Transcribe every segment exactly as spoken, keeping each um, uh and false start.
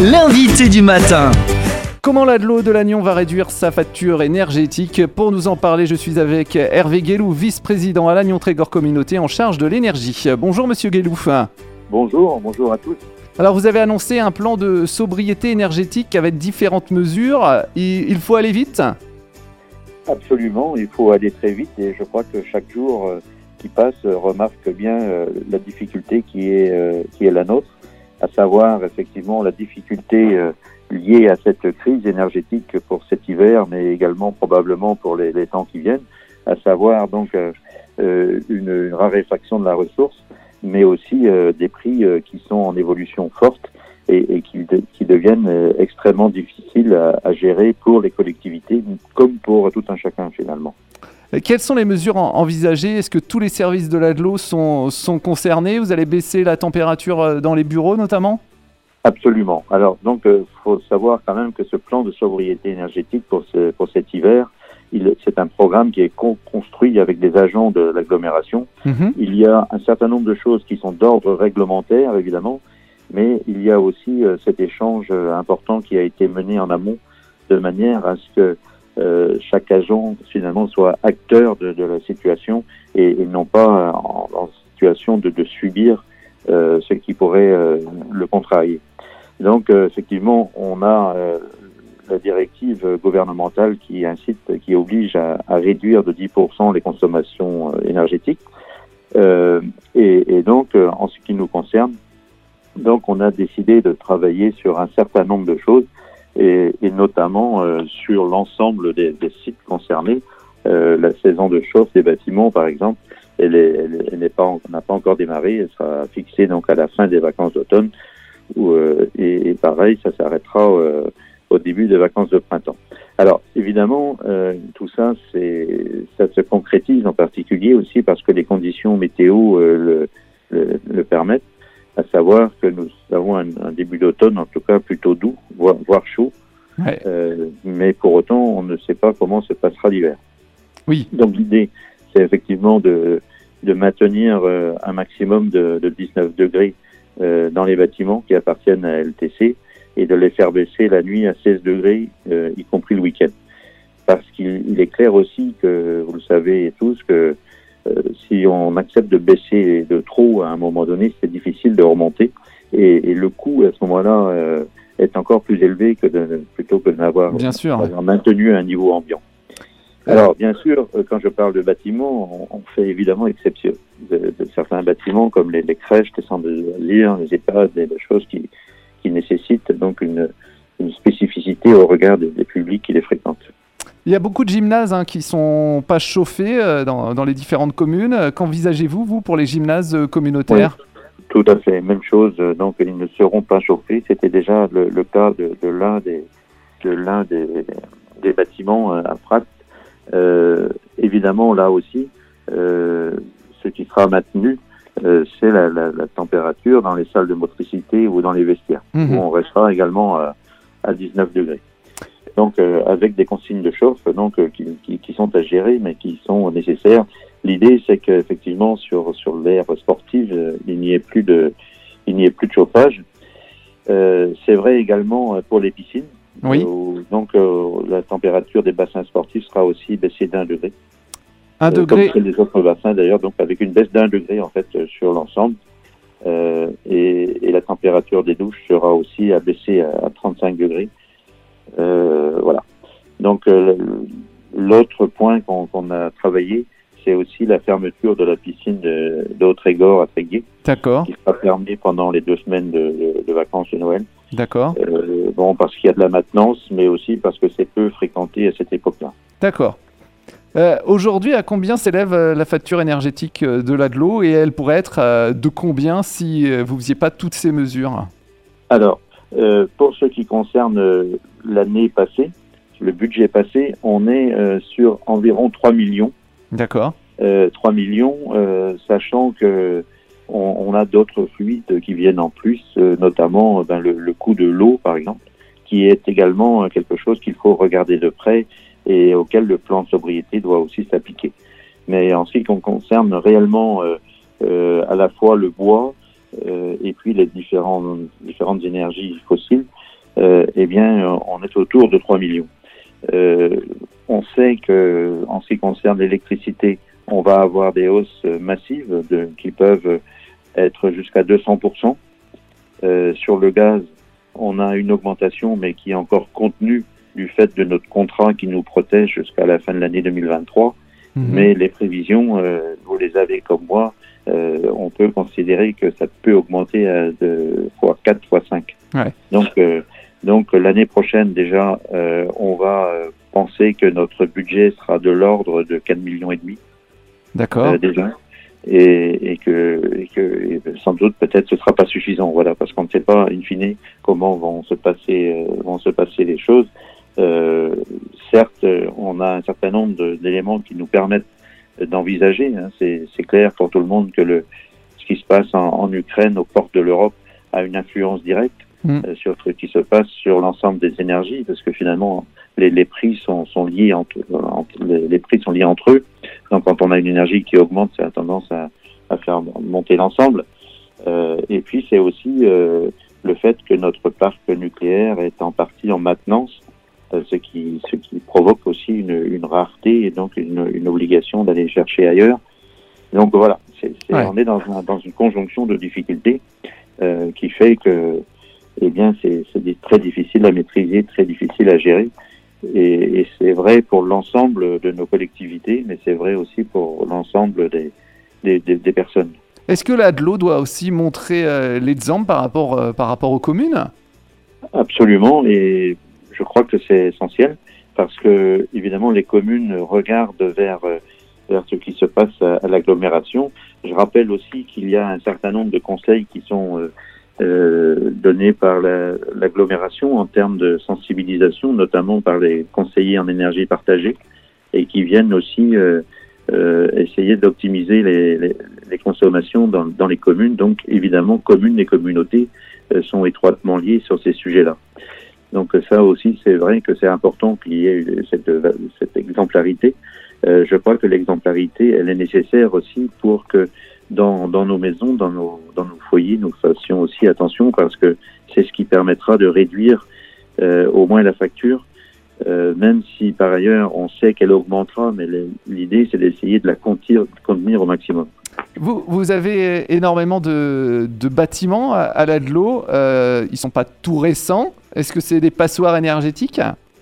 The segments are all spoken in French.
l'invité du matin. Comment l'Agglo de Lannion va réduire sa facture énergétique? Pour nous en parler, je suis avec Hervé Guélou, vice-président à Lannion Trégor Communauté en charge de l'énergie. Bonjour Monsieur Guélou. Bonjour, bonjour à tous. Alors vous avez annoncé un plan de sobriété énergétique avec différentes mesures. Il faut aller vite? Absolument, il faut aller très vite et je crois que chaque jour euh, qui passe euh, remarque bien euh, la difficulté qui est, euh, qui est la nôtre, à savoir effectivement la difficulté euh, liée à cette crise énergétique pour cet hiver, mais également probablement pour les, les temps qui viennent, à savoir donc euh, euh, une, une raréfaction de la ressource, mais aussi euh, des prix euh, qui sont en évolution forte et, et qui, de, qui deviennent euh, extrêmement difficiles à, à gérer pour les collectivités, comme pour tout un chacun finalement. Quelles sont les mesures envisagées? Est-ce que tous les services de l'Agglo sont, sont concernés? Vous allez baisser la température dans les bureaux notamment? Absolument. Alors donc, il euh, faut savoir quand même que ce plan de sobriété énergétique pour, ce, pour cet hiver, il, c'est un programme qui est con- construit avec des agents de l'agglomération. Mmh. Il y a un certain nombre de choses qui sont d'ordre réglementaire, évidemment, mais il y a aussi euh, cet échange euh, important qui a été mené en amont de manière à ce que euh, chaque agent, finalement, soit acteur de, de la situation et, et non pas euh, en, en situation de, de subir euh, ce qui pourrait euh, le contrarier. Donc, euh, effectivement, on a euh, la directive gouvernementale qui incite, qui oblige à, à réduire de dix pour cent les consommations euh, énergétiques. Euh, et, et donc, euh, en ce qui nous concerne, donc on a décidé de travailler sur un certain nombre de choses, et, et notamment euh, sur l'ensemble des, des sites concernés. Euh, la saison de chauffe des bâtiments, par exemple, elle, est, elle, elle n'est pas, n'a pas encore démarré. Elle sera fixée donc à la fin des vacances d'automne. Où, euh, et, et pareil, ça s'arrêtera euh, au début des vacances de printemps. Alors, évidemment, euh, tout ça, c'est, ça se concrétise en particulier aussi parce que les conditions météo euh, le, le, le permettent, à savoir que nous avons un, un début d'automne, en tout cas, plutôt doux, voire, voire chaud. Ouais. Euh, mais pour autant, on ne sait pas comment se passera l'hiver. Oui. Donc, l'idée, c'est effectivement de, de maintenir euh, un maximum de, de dix-neuf degrés euh, dans les bâtiments qui appartiennent à L T C et de les faire baisser la nuit à seize degrés, euh, y compris le week-end. Parce qu'il il est clair aussi que, vous le savez tous, que euh, si on accepte de baisser de trop à un moment donné, c'est difficile de remonter. Et, et le coût, à ce moment-là, euh, est encore plus élevé que de, plutôt que de n'avoir bien sûr. d'avoir maintenu un niveau ambiant. Alors, bien sûr, quand je parle de bâtiments, on, on fait évidemment exception de, de certains bâtiments comme les, les crèches, les centres de loisirs, les EHPAD, des choses qui, qui nécessitent donc une, une spécificité au regard des, des publics qui les fréquentent. Il y a beaucoup de gymnases hein, qui ne sont pas chauffés euh, dans, dans les différentes communes. Qu'envisagez-vous, vous, pour les gymnases communautaires? Oui, tout à fait, même chose. Donc, ils ne seront pas chauffés. C'était déjà le, le cas de, de l'un des, de l'un des, des bâtiments à Prat. Euh, évidemment, là aussi, euh, ce qui sera maintenu, euh, c'est la, la, la température dans les salles de motricité ou dans les vestiaires, mmh. où on restera également à, à dix-neuf degrés. Donc, euh, avec des consignes de chauffe, donc euh, qui, qui, qui sont à gérer, mais qui sont nécessaires. L'idée, c'est qu'effectivement, sur sur l'aire sportive, euh, il n'y ait plus de, il n'y ait plus de chauffage. Euh, c'est vrai également pour les piscines. Oui. Euh, donc, euh, la température des bassins sportifs sera aussi baissée d'un degré. Un euh, degré. Comme les autres bassins d'ailleurs, donc avec une baisse d'un degré en fait euh, sur l'ensemble. Euh, et, et la température des douches sera aussi abaissée à, à trente-cinq degrés. Euh, voilà. Donc, euh, l'autre point qu'on, qu'on a travaillé, c'est aussi la fermeture de la piscine de, de Haut-Trégor à Tréguier. D'accord. Qui sera fermée pendant les deux semaines de, de, de vacances de Noël. D'accord. Euh, bon, parce qu'il y a de la maintenance, mais aussi parce que c'est peu fréquenté à cette époque-là. D'accord. Euh, aujourd'hui, à combien s'élève euh, la facture énergétique euh, de l'Agglo et elle pourrait être euh, de combien si euh, vous ne faisiez pas toutes ces mesures? Alors, euh, pour ce qui concerne euh, l'année passée, le budget passé, on est euh, sur environ trois millions. D'accord. Euh, trois millions, euh, sachant que on, on a d'autres fluides qui viennent en plus, euh, notamment ben, le, le coût de l'eau, par exemple, qui est également quelque chose qu'il faut regarder de près et auquel le plan de sobriété doit aussi s'appliquer. Mais en ce qui concerne réellement euh, euh, à la fois le bois euh, et puis les différents, différentes énergies fossiles, euh, eh bien, on est autour de trois millions. Euh, on sait que, en ce qui concerne l'électricité, on va avoir des hausses massives de, qui peuvent être jusqu'à deux cents pour cent. Euh, sur le gaz, on a une augmentation, mais qui est encore contenue du fait de notre contrat qui nous protège jusqu'à la fin de l'année deux mille vingt-trois. Mmh. Mais les prévisions, euh, vous les avez comme moi, euh, on peut considérer que ça peut augmenter à de fois quatre, fois cinq. Ouais. Donc, euh, donc l'année prochaine déjà, euh, on va euh, penser que notre budget sera de l'ordre de quatre millions et demi. D'accord. Euh, déjà. Et, et, que, et que et sans doute peut-être ce sera pas suffisant, voilà, parce qu'on ne sait pas in fine comment vont se passer euh, vont se passer les choses. Euh, certes, on a un certain nombre de, d'éléments qui nous permettent d'envisager. Hein, c'est, c'est clair pour tout le monde que le ce qui se passe en, en Ukraine, aux portes de l'Europe, a une influence directe mmh. euh, sur ce qui se passe sur l'ensemble des énergies, parce que finalement les, les prix sont, sont liés entre, entre les, les prix sont liés entre eux. Donc, quand on a une énergie qui augmente, ça a tendance à, à faire monter l'ensemble. Euh, et puis, c'est aussi euh, le fait que notre parc nucléaire est en partie en maintenance, euh, ce qui ce qui provoque aussi une, une rareté et donc une, une obligation d'aller chercher ailleurs. Donc voilà, c'est, c'est, ouais. on est dans, un, dans une conjonction de difficultés euh, qui fait que, eh bien, c'est, c'est très difficile à maîtriser, très difficile à gérer. Et, et c'est vrai pour l'ensemble de nos collectivités, mais c'est vrai aussi pour l'ensemble des, des, des, des personnes. Est-ce que l'A D L O doit aussi montrer euh, l'exemple par rapport, euh, par rapport aux communes ? Absolument, et je crois que c'est essentiel, parce que évidemment les communes regardent vers, vers ce qui se passe à, à l'agglomération. Je rappelle aussi qu'il y a un certain nombre de conseils qui sont euh, Euh, donnés par la, l'agglomération en termes de sensibilisation, notamment par les conseillers en énergie partagée, et qui viennent aussi euh, euh, essayer d'optimiser les, les, les consommations dans, dans les communes. Donc évidemment, communes et communautés euh, sont étroitement liées sur ces sujets-là. Donc ça aussi, c'est vrai que c'est important qu'il y ait cette, cette exemplarité. Euh, je crois que l'exemplarité, elle est nécessaire aussi pour que Dans, dans nos maisons, dans nos, dans nos foyers, nous fassions aussi attention, parce que c'est ce qui permettra de réduire euh, au moins la facture, euh, même si par ailleurs on sait qu'elle augmentera, mais l'idée c'est d'essayer de la contenir, contenir au maximum. Vous, vous avez énormément de, de bâtiments à, à l'A D L O, euh, ils ne sont pas tout récents. Est-ce que c'est des passoires énergétiques ?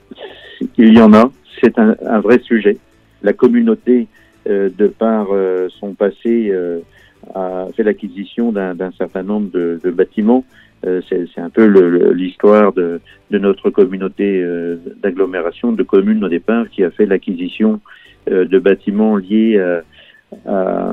Il y en a, c'est un, un vrai sujet. La communauté, euh, de par euh, son passé, euh, a fait l'acquisition d'un, d'un certain nombre de, de bâtiments. Euh, c'est, c'est un peu le, le, l'histoire de, de notre communauté euh, d'agglomération, de communes au départ, qui a fait l'acquisition euh, de bâtiments liés à, à,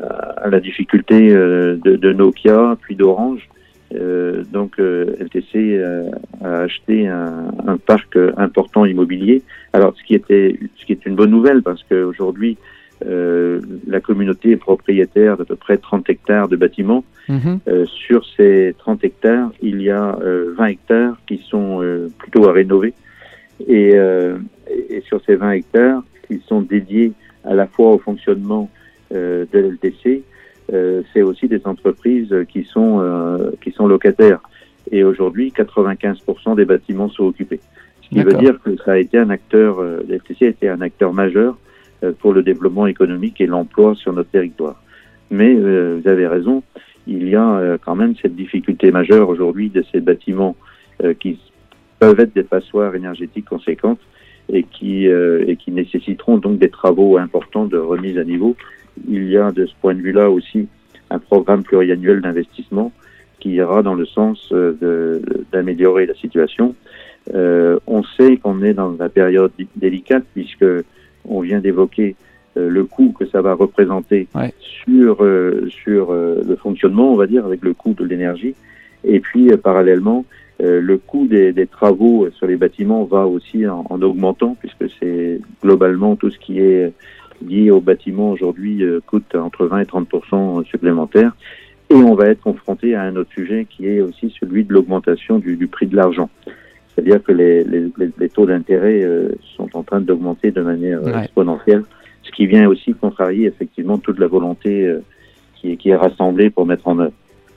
à la difficulté euh, de, de Nokia, puis d'Orange. Euh, donc euh, L T C euh, a acheté un, un parc important immobilier. Alors ce qui était, ce qui est une bonne nouvelle, parce qu'aujourd'hui Euh, la communauté est propriétaire d'à peu près trente hectares de bâtiments. Mmh. Euh, sur ces trente hectares, il y a euh, vingt hectares qui sont euh, plutôt à rénover. Et, euh, et sur ces vingt hectares, qui sont dédiés à la fois au fonctionnement euh, de l'L T C, euh, c'est aussi des entreprises qui sont, euh, qui sont locataires. Et aujourd'hui, quatre-vingt-quinze pour cent des bâtiments sont occupés. Ce qui D'accord. veut dire que ça a été un acteur, euh, l'L T C a été un acteur majeur pour le développement économique et l'emploi sur notre territoire. Mais euh, vous avez raison, il y a euh, quand même cette difficulté majeure aujourd'hui de ces bâtiments euh, qui peuvent être des passoires énergétiques conséquentes et qui, euh, et qui nécessiteront donc des travaux importants de remise à niveau. Il y a de ce point de vue-là aussi un programme pluriannuel d'investissement qui ira dans le sens euh, de, d'améliorer la situation. Euh, on sait qu'on est dans la période délicate, puisque on vient d'évoquer euh, le coût que ça va représenter ouais. sur euh, sur euh, le fonctionnement, on va dire, avec le coût de l'énergie. Et puis, euh, parallèlement, euh, le coût des, des travaux sur les bâtiments va aussi en, en augmentant, puisque c'est globalement tout ce qui est lié aux bâtiments aujourd'hui euh, coûte entre vingt et trente pour cent supplémentaires. Et on va être confronté à un autre sujet qui est aussi celui de l'augmentation du, du prix de l'argent. C'est-à-dire que les, les, les taux d'intérêt euh, sont en train d'augmenter de manière euh, ouais. exponentielle, ce qui vient aussi contrarier effectivement toute la volonté euh, qui, est, qui est rassemblée pour mettre en œuvre.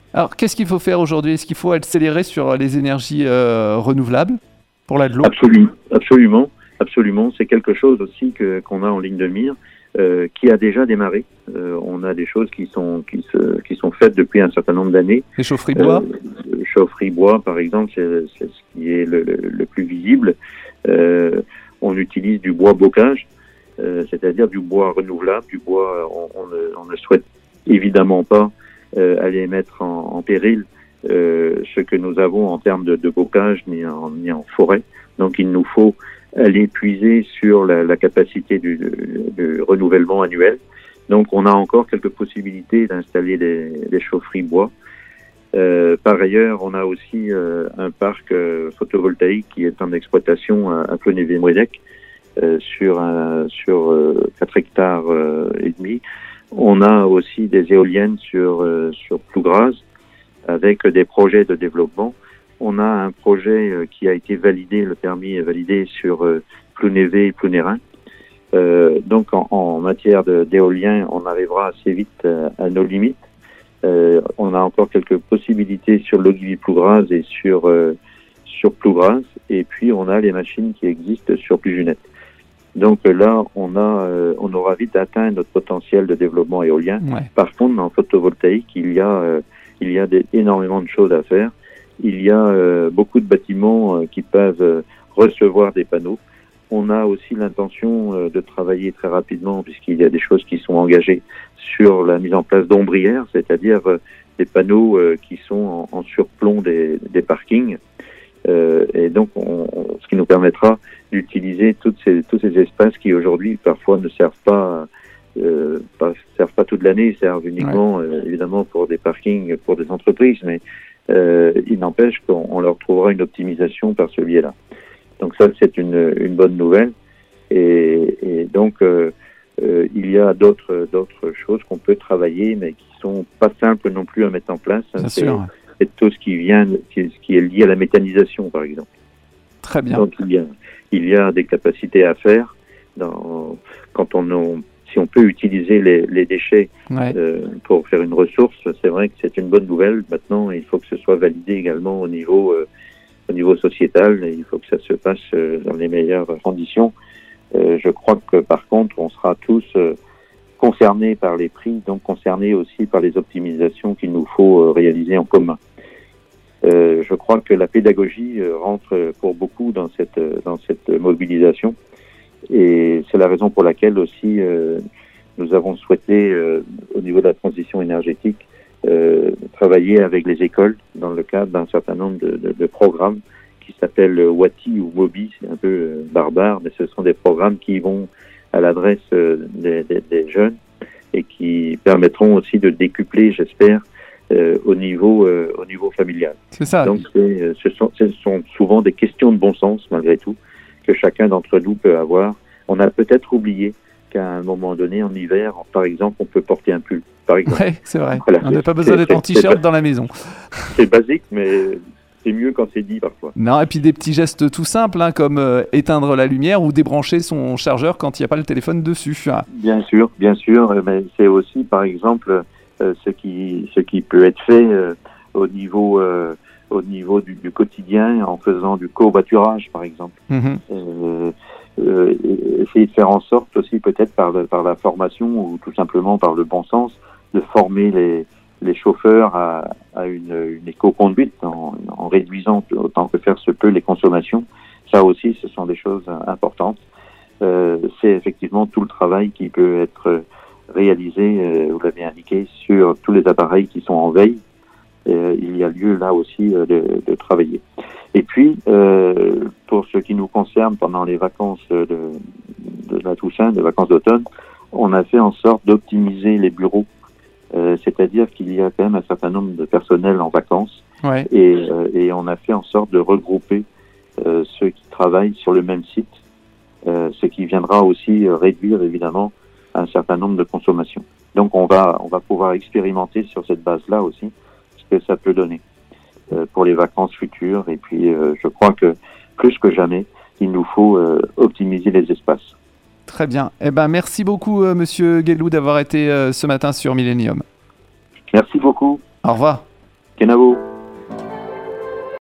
Alors, qu'est-ce qu'il faut faire aujourd'hui? Est-ce qu'il faut accélérer sur les énergies euh, renouvelables pour la de l'eau? Absolument, absolument, absolument. C'est quelque chose aussi que, qu'on a en ligne de mire, euh, qui a déjà démarré. Euh, on a des choses qui sont qui se qui sont faites depuis un certain nombre d'années. Les chaufferies bois. Euh, chaufferie bois, par exemple, c'est, c'est ce qui est le, le, le plus visible. Euh, on utilise du bois bocage, euh, c'est-à-dire du bois renouvelable, du bois. On, on, ne, on ne souhaite évidemment pas euh, aller mettre en, en péril euh, ce que nous avons en termes de, de bocage ni en, ni en forêt. Donc, il nous faut aller puiser sur la, la capacité du, du, du renouvellement annuel. Donc, on a encore quelques possibilités d'installer des, des chaufferies bois. Euh, par ailleurs, on a aussi euh, un parc euh, photovoltaïque qui est en exploitation à, à Plonévé-Mouélec euh, sur un, sur euh, quatre hectares euh, et demi. On a aussi des éoliennes sur euh, sur Plougraz avec des projets de développement. On a un projet euh, qui a été validé, le permis est validé sur euh, Plounévé et Plounérin. Euh, donc en, en matière de, d'éolien, on arrivera assez vite à, à nos limites. Euh, on a encore quelques possibilités sur l'Ogivy-Plougraz et sur euh, sur Plougraz, et puis on a les machines qui existent sur Plugunette. Donc là, on a euh, on aura vite atteint notre potentiel de développement éolien. Ouais. Par contre, en photovoltaïque, il y a euh, il y a des, énormément de choses à faire. Il y a euh, beaucoup de bâtiments euh, qui peuvent euh, recevoir des panneaux. On a aussi l'intention euh, de travailler très rapidement, puisqu'il y a des choses qui sont engagées sur la mise en place d'ombrières, c'est-à-dire euh, des panneaux euh, qui sont en, en surplomb des, des parkings. Euh, et donc, on, on, ce qui nous permettra d'utiliser toutes ces, tous ces espaces qui aujourd'hui parfois ne servent pas, euh, pas servent pas toute l'année, servent uniquement ouais. euh, évidemment pour des parkings, pour des entreprises, mais euh, il n'empêche qu'on on leur trouvera une optimisation par ce biais-là. Donc ça, c'est une, une bonne nouvelle. Et, et donc, euh, euh, il y a d'autres, d'autres choses qu'on peut travailler, mais qui sont pas simples non plus à mettre en place. Bien c'est, sûr. c'est tout ce qui vient, qui, qui est lié à la méthanisation, par exemple. Très bien. Donc il y a, il y a des capacités à faire. Dans, quand on, on, si on peut utiliser les, les déchets ouais. euh, pour faire une ressource, c'est vrai que c'est une bonne nouvelle. Maintenant, il faut que ce soit validé également au niveau euh, au niveau sociétal, et il faut que ça se passe euh, dans les meilleures conditions. Euh, je crois que par contre, on sera tous euh, concernés par les prix, donc concernés aussi par les optimisations qu'il nous faut euh, réaliser en commun. Euh, je crois que la pédagogie euh, rentre pour beaucoup dans cette dans cette mobilisation, et c'est la raison pour laquelle aussi euh, nous avons souhaité euh, au niveau de la transition énergétique Euh, travailler avec les écoles dans le cadre d'un certain nombre de, de, de programmes qui s'appellent WATI ou MOBI, c'est un peu euh, barbare, mais ce sont des programmes qui vont à l'adresse euh, des, des, des jeunes et qui permettront aussi de décupler, j'espère, euh, au niveau euh, au niveau familial. C'est ça. Donc c'est, ce, sont, ce sont souvent des questions de bon sens malgré tout que chacun d'entre nous peut avoir. On a peut-être oublié qu'à un moment donné, en hiver, par exemple, on peut porter un pull, par exemple. Oui, c'est vrai. Voilà. On n'a pas besoin d'être en t-shirt dans la maison. C'est basique, mais c'est mieux quand c'est dit parfois. Non, et puis des petits gestes tout simples, hein, comme euh, éteindre la lumière ou débrancher son chargeur quand il n'y a pas le téléphone dessus. Ah. Bien sûr, bien sûr, mais c'est aussi, par exemple, euh, ce qui ce qui peut être fait euh, au niveau euh, au niveau du, du quotidien, en faisant du covoiturage, par exemple. Mm-hmm. Euh, Euh, essayer de faire en sorte aussi peut-être par, le, par la formation ou tout simplement par le bon sens de former les, les chauffeurs à, à une, une éco-conduite en, en réduisant autant que faire se peut les consommations. Ça aussi, ce sont des choses importantes. Euh, c'est effectivement tout le travail qui peut être réalisé, euh, vous l'avez indiqué, sur tous les appareils qui sont en veille. Euh, il y a lieu là aussi euh, de, de travailler. Et puis, euh, pour ce qui nous concerne, pendant les vacances de, de la Toussaint, des vacances d'automne, on a fait en sorte d'optimiser les bureaux. Euh, c'est-à-dire qu'il y a quand même un certain nombre de personnels en vacances. Ouais. Et, euh, et on a fait en sorte de regrouper euh, ceux qui travaillent sur le même site, euh, ce qui viendra aussi réduire évidemment un certain nombre de consommations. Donc on va, on va pouvoir expérimenter sur cette base-là aussi ce que ça peut donner pour les vacances futures. Et puis, euh, je crois que plus que jamais, il nous faut euh, optimiser les espaces. Très bien. Eh ben, merci beaucoup, euh, Monsieur Guellou, d'avoir été euh, ce matin sur Millennium. Merci beaucoup. Au revoir. Kenavo.